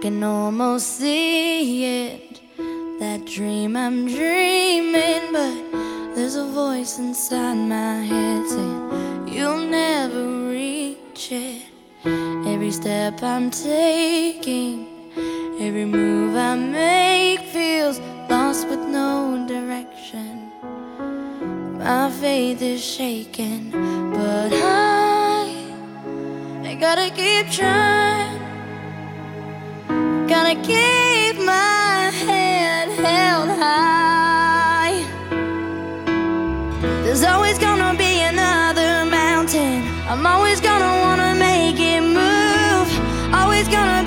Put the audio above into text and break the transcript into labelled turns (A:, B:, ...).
A: can almost see it, that dream I'm dreaming. But there's a voice inside my head saying you'll never reach it. Every step I'm taking, every move I make feels lost with no direction. My faith is shaking, but I gotta keep trying. Gotta keep my head held high. There's always gonna be another mountain. I'm always gonna wanna make it move. Always gonna